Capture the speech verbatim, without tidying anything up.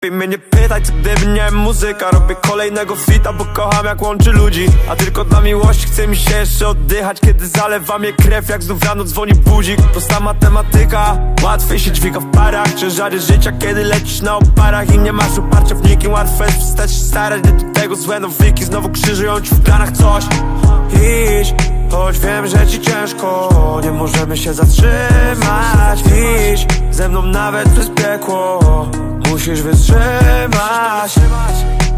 I mnie nie pytaj, co gdyby nie muzyka. Robię kolejnego fita, bo kocham jak łączy ludzi. A tylko dla miłości chce mi się jeszcze oddychać, kiedy zalewa mnie krew, jak znów rano dzwoni budzik. Prosta matematyka, łatwiej się dźwiga w parach. Ciężary życia, kiedy lecisz na oparach i nie masz oparcia w nikim. Łatwo jest przestać się starać, gdy do tego złe nowyki znowu krzyżują ci w planach coś. Idź, choć wiem, że ci ciężko, nie możemy się zatrzymać. Idź ze mną nawet przez piekło, musisz wytrzymać.